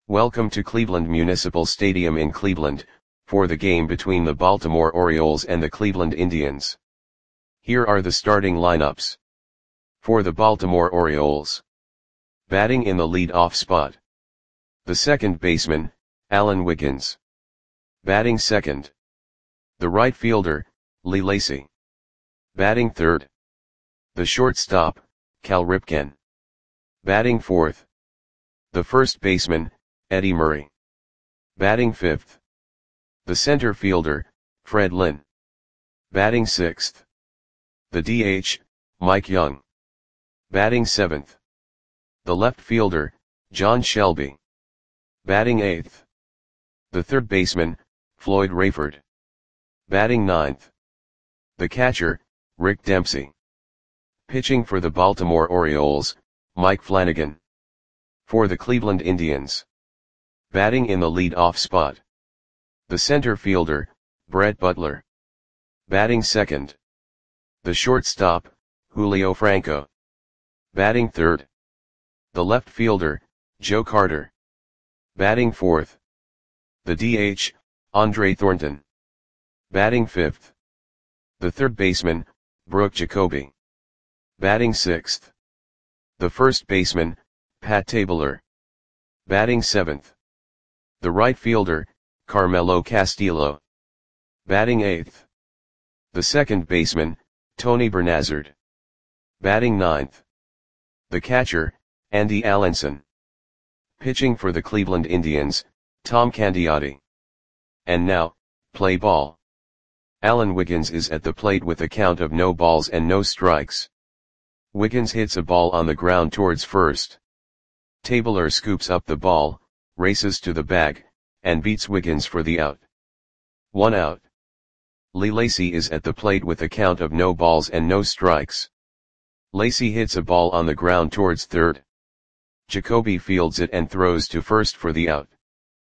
Welcome to Cleveland Municipal Stadium in Cleveland, for the game between the Baltimore Orioles and the Cleveland Indians. Here are the starting lineups. For the Baltimore Orioles. Batting in the lead-off spot. The second baseman, Alan Wiggins. Batting second. The right fielder, Lee Lacy. Batting third. The shortstop, Cal Ripken. Batting fourth. The first baseman, Eddie Murray. Batting fifth. The center fielder, Fred Lynn. Batting sixth. The DH, Mike Young. Batting seventh. The left fielder, John Shelby. Batting eighth. The third baseman, Floyd Rayford. Batting ninth. The catcher, Rick Dempsey. Pitching for the Baltimore Orioles, Mike Flanagan. For the Cleveland Indians. Batting in the lead-off spot. The center fielder, Brett Butler. Batting second. The shortstop, Julio Franco. Batting third. The left fielder, Joe Carter. Batting fourth. The DH, Andre Thornton. Batting fifth. The third baseman, Brooke Jacoby. Batting sixth. The first baseman, Pat Tabler. Batting seventh. The right fielder, Carmelo Castillo. Batting eighth. The second baseman, Tony Bernazard. Batting ninth. The catcher, Andy Allenson. Pitching for the Cleveland Indians, Tom Candiotti. And now, play ball. Alan Wiggins is at the plate with a count of no balls and no strikes. Wiggins hits a ball on the ground towards first. Tabler scoops up the ball, races to the bag, and beats Wiggins for the out. 1 out. Lee Lacy is at the plate with a count of no balls and no strikes. Lacy hits a ball on the ground towards third. Jacoby fields it and throws to first for the out.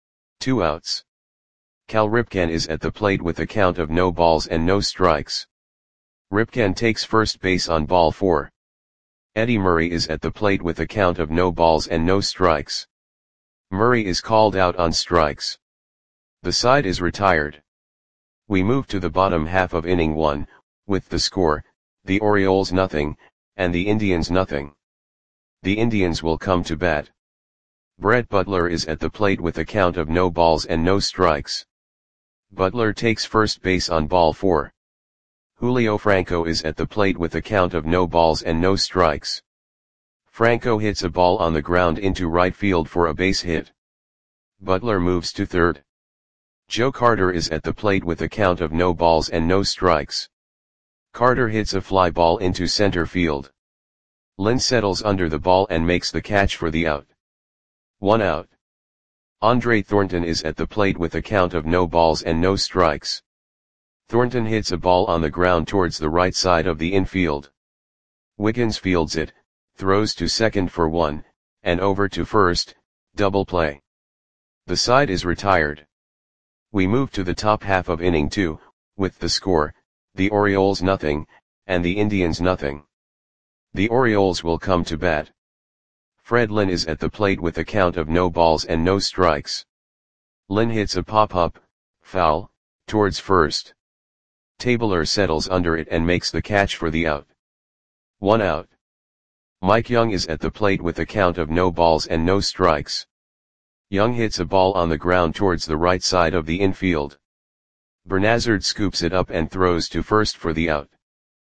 2 outs. Cal Ripken is at the plate with a count of no balls and no strikes. Ripken takes first base on ball 4. Eddie Murray is at the plate with a count of no balls and no strikes. Murray is called out on strikes. The side is retired. We move to the bottom half of inning 1, with the score, the Orioles nothing, and the Indians nothing. The Indians will come to bat. Brett Butler is at the plate with a count of no balls and no strikes. Butler takes first base on ball 4. Julio Franco is at the plate with a count of no balls and no strikes. Franco hits a ball on the ground into right field for a base hit. Butler moves to third. Joe Carter is at the plate with a count of no balls and no strikes. Carter hits a fly ball into center field. Lynn settles under the ball and makes the catch for the out. 1 out. Andre Thornton is at the plate with a count of no balls and no strikes. Thornton hits a ball on the ground towards the right side of the infield. Wiggins fields it, throws to second for 1, and over to first, double play. The side is retired. We move to the top half of inning 2, with the score, the Orioles nothing, and the Indians nothing. The Orioles will come to bat. Fred Lynn is at the plate with a count of no balls and no strikes. Lynn hits a pop-up, foul, towards first. Tabler settles under it and makes the catch for the out. 1 out. Mike Young is at the plate with a count of no balls and no strikes. Young hits a ball on the ground towards the right side of the infield. Bernazard scoops it up and throws to first for the out.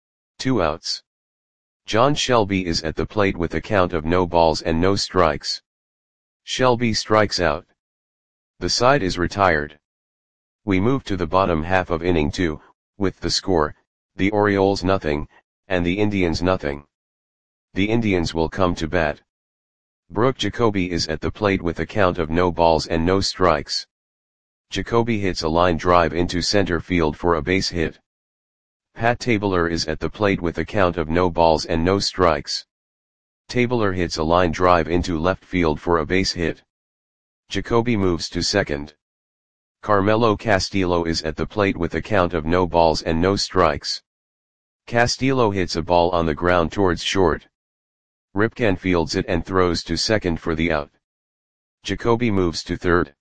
2 outs. John Shelby is at the plate with a count of no balls and no strikes. Shelby strikes out. The side is retired. We move to the bottom half of inning 2, with the score, the Orioles nothing, and the Indians nothing. The Indians will come to bat. Brooke Jacoby is at the plate with a count of no balls and no strikes. Jacoby hits a line drive into center field for a base hit. Pat Tabler is at the plate with a count of no balls and no strikes. Tabler hits a line drive into left field for a base hit. Jacoby moves to second. Carmelo Castillo is at the plate with a count of no balls and no strikes. Castillo hits a ball on the ground towards short. Ripken fields it and throws to second for the out. Jacoby moves to third.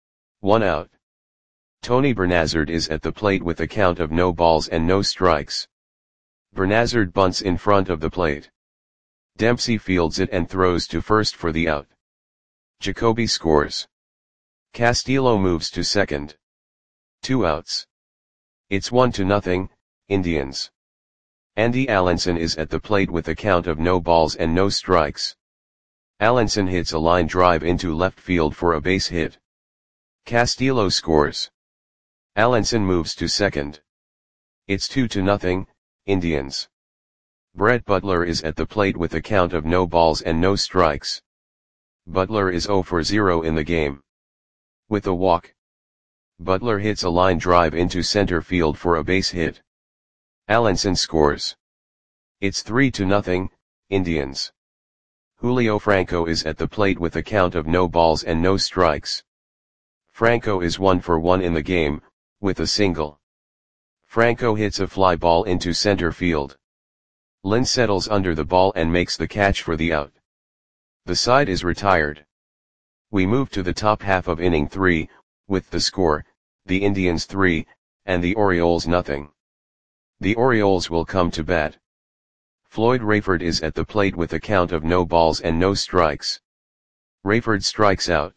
1 out. Tony Bernazard is at the plate with a count of no balls and no strikes. Bernazard bunts in front of the plate. Dempsey fields it and throws to first for the out. Jacoby scores. Castillo moves to second. 2 outs. It's 1-0, Indians. Andy Allenson is at the plate with a count of no balls and no strikes. Allenson hits a line drive into left field for a base hit. Castillo scores. Allenson moves to second. It's 2-0, Indians. Brett Butler is at the plate with a count of no balls and no strikes. Butler is 0 for 0 in the game. With a walk, Butler hits a line drive into center field for a base hit. Allenson scores. It's 3-0, Indians. Julio Franco is at the plate with a count of no balls and no strikes. Franco is 1 for 1 in the game, with a single. Franco hits a fly ball into center field. Lynn settles under the ball and makes the catch for the out. The side is retired. We move to the top half of inning 3, with the score, the Indians 3, and the Orioles nothing. The Orioles will come to bat. Floyd Rayford is at the plate with a count of no balls and no strikes. Rayford strikes out.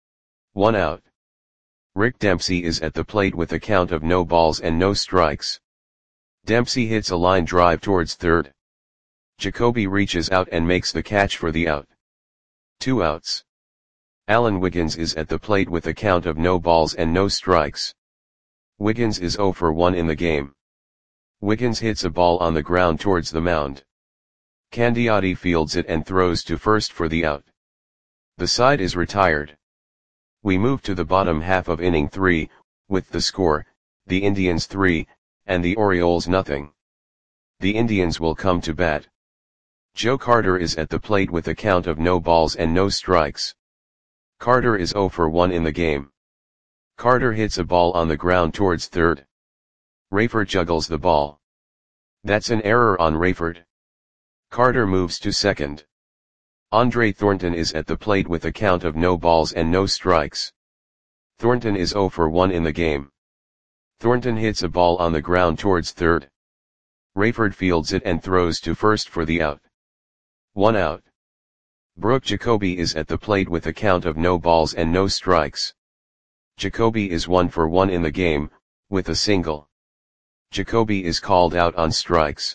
1 out. Rick Dempsey is at the plate with a count of no balls and no strikes. Dempsey hits a line drive towards third. Jacoby reaches out and makes the catch for the out. 2 outs. Alan Wiggins is at the plate with a count of no balls and no strikes. Wiggins is 0 for 1 in the game. Wiggins hits a ball on the ground towards the mound. Candiotti fields it and throws to first for the out. The side is retired. We move to the bottom half of inning 3, with the score, the Indians 3, and the Orioles nothing. The Indians will come to bat. Joe Carter is at the plate with a count of no balls and no strikes. Carter is 0 for 1 in the game. Carter hits a ball on the ground towards third. Rayford juggles the ball. That's an error on Rayford. Carter moves to second. Andre Thornton is at the plate with a count of no balls and no strikes. Thornton is 0 for 1 in the game. Thornton hits a ball on the ground towards third. Rayford fields it and throws to first for the out. 1 out. Brooke Jacoby is at the plate with a count of no balls and no strikes. Jacoby is 1 for 1 in the game, with a single. Jacoby is called out on strikes.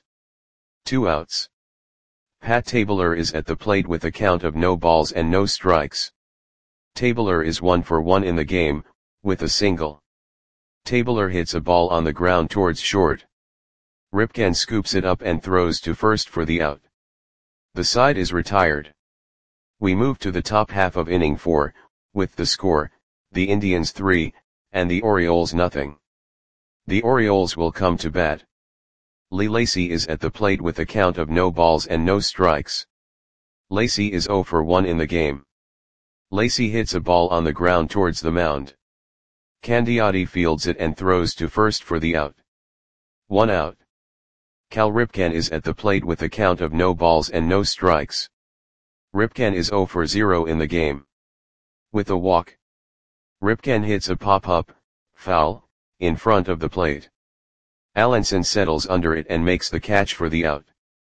2 outs. Pat Tabler is at the plate with a count of no balls and no strikes. Tabler is 1 for 1 in the game, with a single. Tabler hits a ball on the ground towards short. Ripken scoops it up and throws to first for the out. The side is retired. We move to the top half of inning 4, with the score, the Indians 3, and the Orioles nothing. The Orioles will come to bat. Lee Lacy is at the plate with a count of no balls and no strikes. Lacy is 0 for 1 in the game. Lacy hits a ball on the ground towards the mound. Candiotti fields it and throws to first for the out. 1 out. Cal Ripken is at the plate with a count of no balls and no strikes. Ripken is 0 for 0 in the game. With a walk, Ripken hits a pop-up, foul, in front of the plate. Allenson settles under it and makes the catch for the out.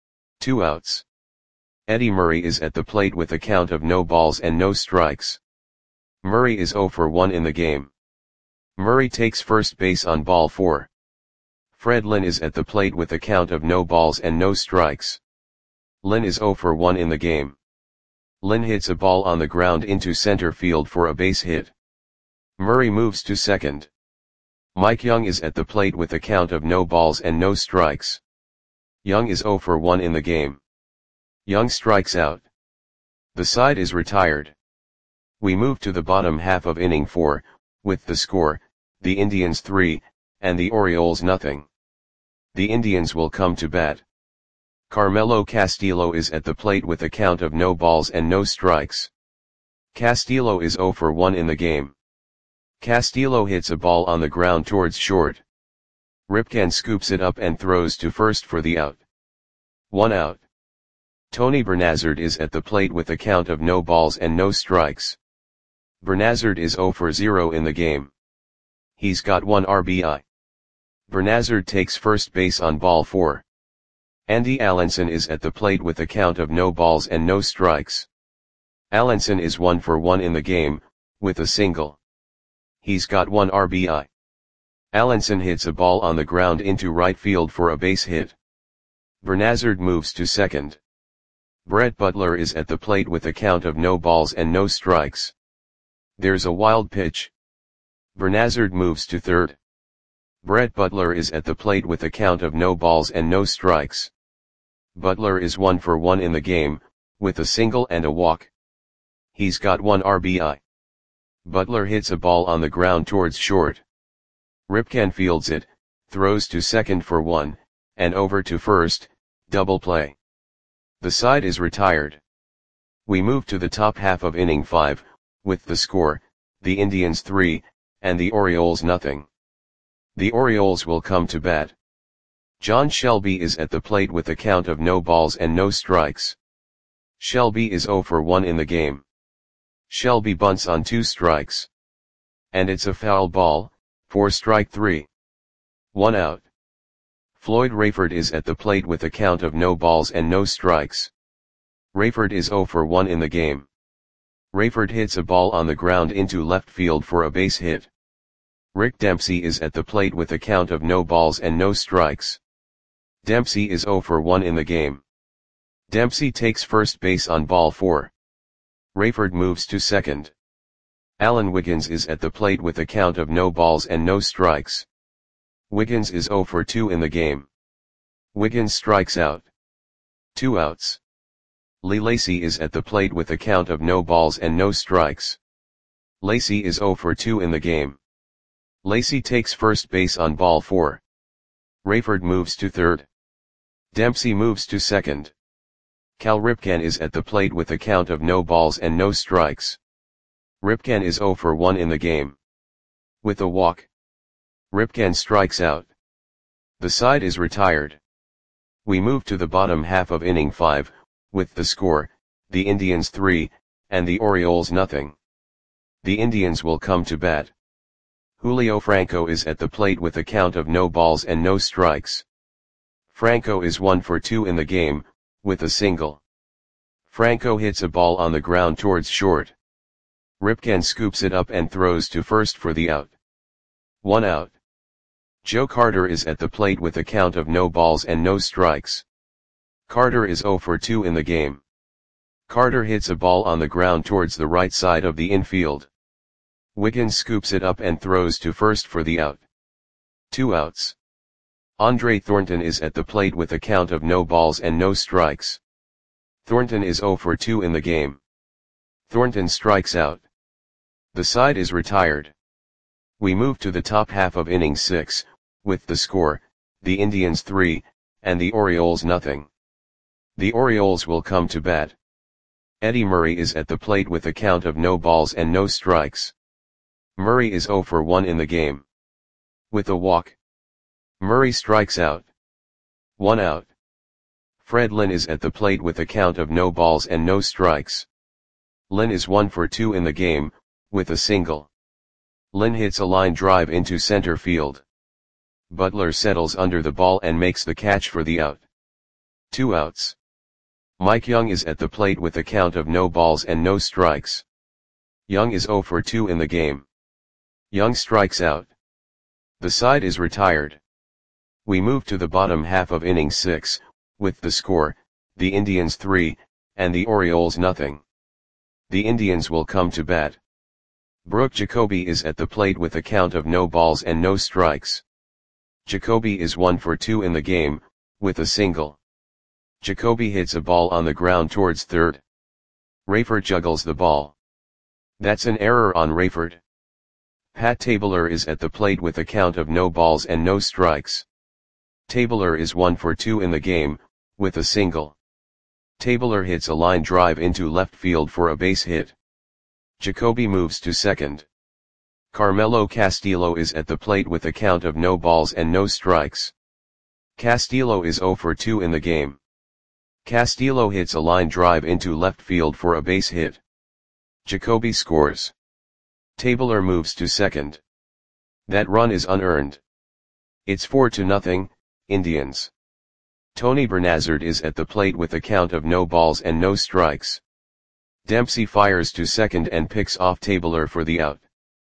2 outs. Eddie Murray is at the plate with a count of no balls and no strikes. Murray is 0 for 1 in the game. Murray takes first base on ball 4. Fred Lynn is at the plate with a count of no balls and no strikes. Lynn is 0 for 1 in the game. Lynn hits a ball on the ground into center field for a base hit. Murray moves to second. Mike Young is at the plate with a count of no balls and no strikes. Young is 0 for 1 in the game. Young strikes out. The side is retired. We move to the bottom half of inning 4, with the score, the Indians 3, and the Orioles nothing. The Indians will come to bat. Carmelo Castillo is at the plate with a count of no balls and no strikes. Castillo is 0 for 1 in the game. Castillo hits a ball on the ground towards short. Ripken scoops it up and throws to first for the out. 1 out. Tony Bernazard is at the plate with a count of no balls and no strikes. Bernazard is 0 for 0 in the game. He's got 1 RBI. Bernazard takes first base on ball 4. Andy Allenson is at the plate with a count of no balls and no strikes. Allenson is 1 for 1 in the game, with a single. He's got 1 RBI. Allenson hits a ball on the ground into right field for a base hit. Bernazard moves to second. Brett Butler is at the plate with a count of no balls and no strikes. There's a wild pitch. Bernazard moves to third. Brett Butler is at the plate with a count of no balls and no strikes. Butler is 1 for 1 in the game, with a single and a walk. He's got 1 RBI. Butler hits a ball on the ground towards short. Ripken fields it, throws to second for 1, and over to first, double play. The side is retired. We move to the top half of inning 5, with the score, the Indians 3, and the Orioles nothing. The Orioles will come to bat. John Shelby is at the plate with a count of no balls and no strikes. Shelby is 0 for 1 in the game. Shelby bunts on 2 strikes. And it's a foul ball, for strike 3. 1 out. Floyd Rayford is at the plate with a count of no balls and no strikes. Rayford is 0 for 1 in the game. Rayford hits a ball on the ground into left field for a base hit. Rick Dempsey is at the plate with a count of no balls and no strikes. Dempsey is 0 for 1 in the game. Dempsey takes first base on ball 4. Rayford moves to second. Alan Wiggins is at the plate with a count of no balls and no strikes. Wiggins is 0 for 2 in the game. Wiggins strikes out. 2 outs. Lee Lacy is at the plate with a count of no balls and no strikes. Lacy is 0 for 2 in the game. Lacy takes first base on ball 4. Rayford moves to third. Dempsey moves to second. Cal Ripken is at the plate with a count of no balls and no strikes. Ripken is 0 for 1 in the game. With a walk. Ripken strikes out. The side is retired. We move to the bottom half of inning 5, with the score, the Indians 3, and the Orioles nothing. The Indians will come to bat. Julio Franco is at the plate with a count of no balls and no strikes. Franco is 1 for 2 in the game, with a single. Franco hits a ball on the ground towards short. Ripken scoops it up and throws to first for the out. 1 out. Joe Carter is at the plate with a count of no balls and no strikes. Carter is 0 for 2 in the game. Carter hits a ball on the ground towards the right side of the infield. Wiggins scoops it up and throws to first for the out. 2 outs. Andre Thornton is at the plate with a count of no balls and no strikes. Thornton is 0 for 2 in the game. Thornton strikes out. The side is retired. We move to the top half of inning 6, with the score, the Indians 3, and the Orioles nothing. The Orioles will come to bat. Eddie Murray is at the plate with a count of no balls and no strikes. Murray is 0 for 1 in the game. With a walk. Murray strikes out. 1 out. Fred Lynn is at the plate with a count of no balls and no strikes. Lynn is 1 for 2 in the game, with a single. Lynn hits a line drive into center field. Butler settles under the ball and makes the catch for the out. 2 outs. Mike Young is at the plate with a count of no balls and no strikes. Young is 0 for 2 in the game. Young strikes out. The side is retired. We move to the bottom half of inning 6, with the score, the Indians 3, and the Orioles nothing. The Indians will come to bat. Brooke Jacoby is at the plate with a count of no balls and no strikes. Jacoby is 1 for 2 in the game, with a single. Jacoby hits a ball on the ground towards third. Rayford juggles the ball. That's an error on Rayford. Pat Tabler is at the plate with a count of no balls and no strikes. Tabler is 1 for 2 in the game, with a single. Tabler hits a line drive into left field for a base hit. Jacoby moves to second. Carmelo Castillo is at the plate with a count of no balls and no strikes. Castillo is 0 for 2 in the game. Castillo hits a line drive into left field for a base hit. Jacoby scores. Tabler moves to second. That run is unearned. It's 4-0, Indians. Tony Bernazard is at the plate with a count of no balls and no strikes. Dempsey fires to second and picks off Tabler for the out.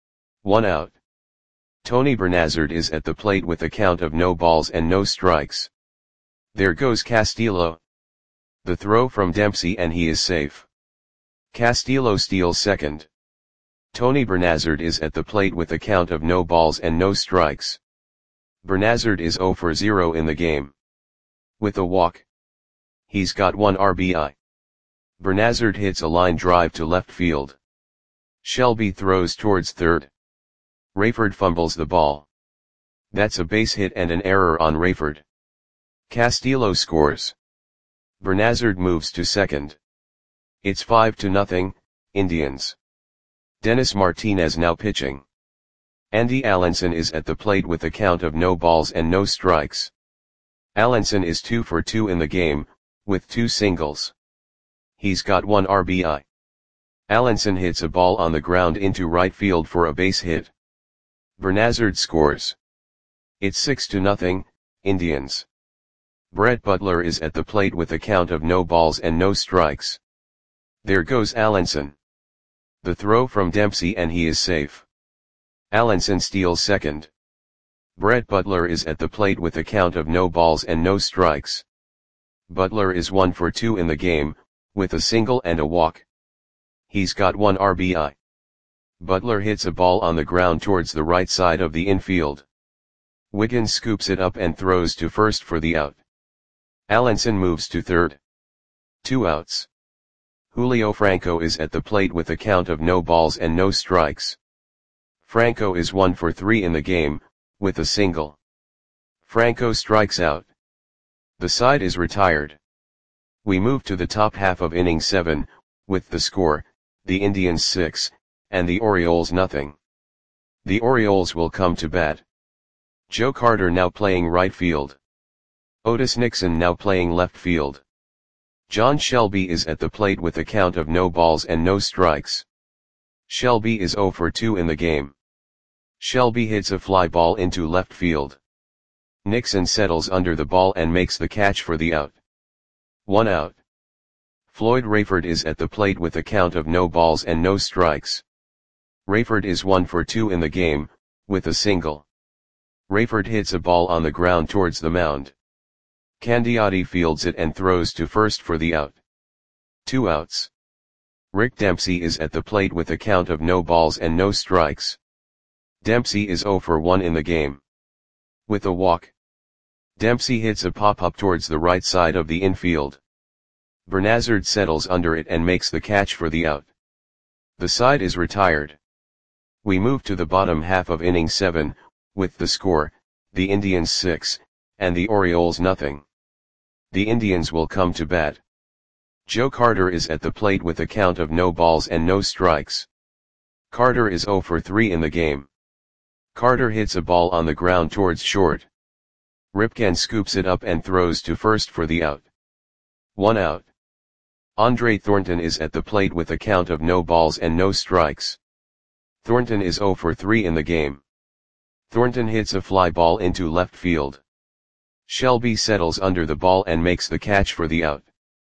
1 out. Tony Bernazard is at the plate with a count of no balls and no strikes. There goes Castillo. The throw from Dempsey and he is safe. Castillo steals second. Tony Bernazard is at the plate with a count of no balls and no strikes. Bernazard is 0 for 0 in the game. With a walk. He's got 1 RBI. Bernazard hits a line drive to left field. Shelby throws towards third. Rayford fumbles the ball. That's a base hit and an error on Rayford. Castillo scores. Bernazard moves to second. It's 5-0, Indians. Dennis Martinez now pitching. Andy Allenson is at the plate with a count of no balls and no strikes. Allenson is 2 for 2 in the game, with 2 singles. He's got 1 RBI. Allenson hits a ball on the ground into right field for a base hit. Bernazard scores. It's 6-0, Indians. Brett Butler is at the plate with a count of no balls and no strikes. There goes Allenson. The throw from Dempsey and he is safe. Allenson steals second. Brett Butler is at the plate with a count of no balls and no strikes. Butler is 1 for 2 in the game, with a single and a walk. He's got 1 RBI. Butler hits a ball on the ground towards the right side of the infield. Wiggins scoops it up and throws to first for the out. Allenson moves to third. 2 outs. Julio Franco is at the plate with a count of no balls and no strikes. Franco is 1 for 3 in the game, with a single. Franco strikes out. The side is retired. We move to the top half of inning 7, with the score, the Indians 6, and the Orioles nothing. The Orioles will come to bat. Joe Carter now playing right field. Otis Nixon now playing left field. John Shelby is at the plate with a count of no balls and no strikes. Shelby is 0 for 2 in the game. Shelby hits a fly ball into left field. Nixon settles under the ball and makes the catch for the out. 1 out. Floyd Rayford is at the plate with a count of no balls and no strikes. Rayford is 1 for 2 in the game, with a single. Rayford hits a ball on the ground towards the mound. Candiotti fields it and throws to first for the out. 2 outs. Rick Dempsey is at the plate with a count of no balls and no strikes. Dempsey is 0 for 1 in the game. With a walk. Dempsey hits a pop-up towards the right side of the infield. Bernazard settles under it and makes the catch for the out. The side is retired. We move to the bottom half of inning 7, with the score, the Indians 6, and the Orioles nothing. The Indians will come to bat. Joe Carter is at the plate with a count of no balls and no strikes. Carter is 0 for 3 in the game. Carter hits a ball on the ground towards short. Ripken scoops it up and throws to first for the out. 1 out. Andre Thornton is at the plate with a count of no balls and no strikes. Thornton is 0 for 3 in the game. Thornton hits a fly ball into left field. Shelby settles under the ball and makes the catch for the out.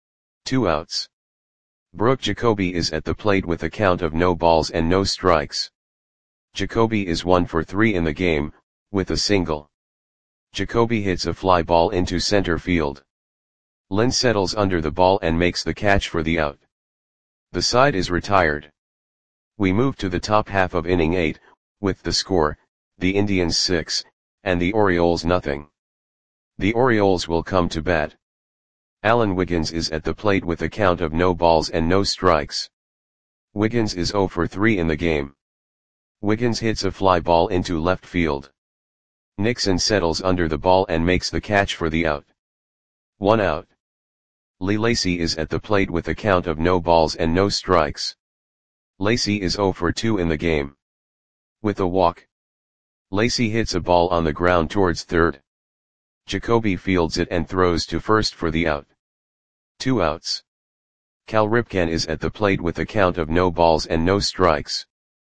2 outs. Brooke Jacoby is at the plate with a count of no balls and no strikes. Jacoby is 1 for 3 in the game, with a single. Jacoby hits a fly ball into center field. Lynn settles under the ball and makes the catch for the out. The side is retired. We move to the top half of inning 8, with the score, the Indians 6, and the Orioles nothing. The Orioles will come to bat. Alan Wiggins is at the plate with a count of no balls and no strikes. Wiggins is 0 for 3 in the game. Wiggins hits a fly ball into left field. Nixon settles under the ball and makes the catch for the out. 1 out. Lee Lacy is at the plate with a count of no balls and no strikes. Lacy is 0 for 2 in the game. With a walk. Lacy hits a ball on the ground towards third. Jacoby fields it and throws to first for the out. 2 outs. Cal Ripken is at the plate with a count of no balls and no strikes.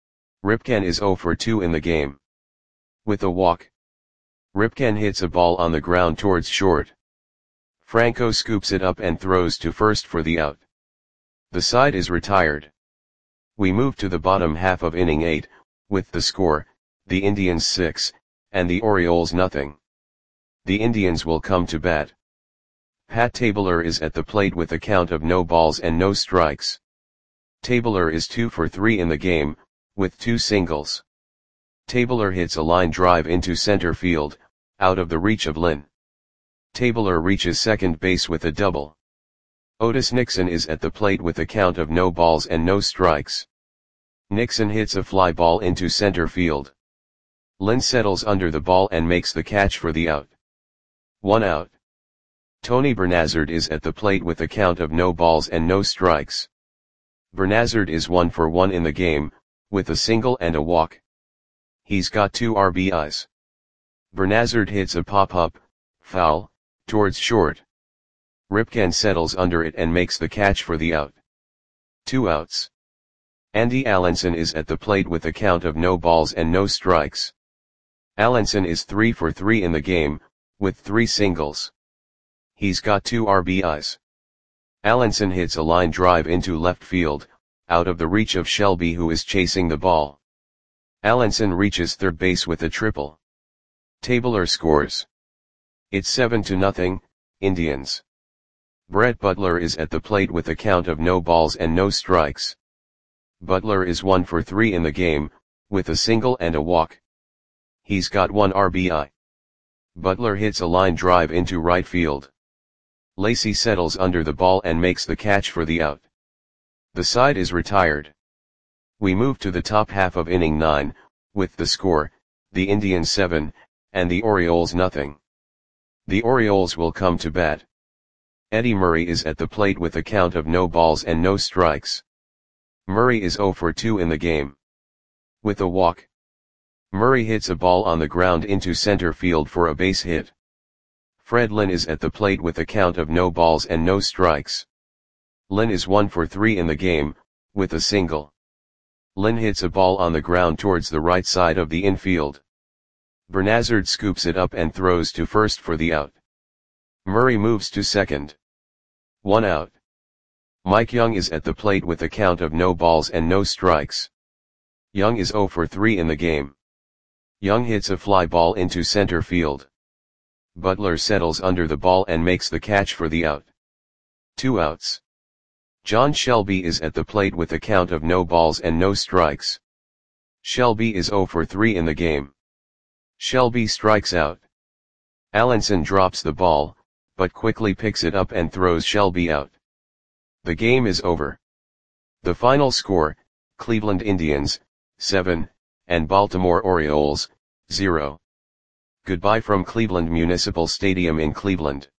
Ripken is 0 for 2 in the game. With a walk. Ripken hits a ball on the ground towards short. Franco scoops it up and throws to first for the out. The side is retired. We move to the bottom half of inning 8, with the score, the Indians 6, and the Orioles nothing. The Indians will come to bat. Pat Tabler is at the plate with a count of no balls and no strikes. Tabler is 2 for 3 in the game, with 2 singles. Tabler hits a line drive into center field, out of the reach of Lynn. Tabler reaches second base with a double. Otis Nixon is at the plate with a count of no balls and no strikes. Nixon hits a fly ball into center field. Lynn settles under the ball and makes the catch for the out. 1 out. Tony Bernazard is at the plate with a count of no balls and no strikes. Bernazard is 1 for 1 in the game, with a single and a walk. He's got 2 RBIs. Bernazard hits a pop-up, foul, towards short. Ripken settles under it and makes the catch for the out. 2 outs. Andy Allenson is at the plate with a count of no balls and no strikes. Allenson is 3 for 3 in the game, with 3 singles. He's got 2 RBIs. Allenson hits a line drive into left field, out of the reach of Shelby who is chasing the ball. Allenson reaches third base with a triple. Tabler scores. It's 7-0, Indians. Brett Butler is at the plate with a count of no balls and no strikes. Butler is 1 for 3 in the game, with a single and a walk. He's got 1 RBI. Butler hits a line drive into right field. Lacy settles under the ball and makes the catch for the out. The side is retired. We move to the top half of inning 9, with the score, the Indians 7, and the Orioles nothing. The Orioles will come to bat. Eddie Murray is at the plate with a count of no balls and no strikes. Murray is 0 for 2 in the game. With a walk. Murray hits a ball on the ground into center field for a base hit. Fred Lynn is at the plate with a count of no balls and no strikes. Lynn is 1 for 3 in the game, with a single. Lynn hits a ball on the ground towards the right side of the infield. Bernazard scoops it up and throws to first for the out. Murray moves to second. 1 out. Mike Young is at the plate with a count of no balls and no strikes. Young is 0 for 3 in the game. Young hits a fly ball into center field. Butler settles under the ball and makes the catch for the out. 2 outs. John Shelby is at the plate with a count of no balls and no strikes. Shelby is 0 for 3 in the game. Shelby strikes out. Allenson drops the ball, but quickly picks it up and throws Shelby out. The game is over. The final score, Cleveland Indians, 7, and Baltimore Orioles, 0. Goodbye from Cleveland Municipal Stadium in Cleveland.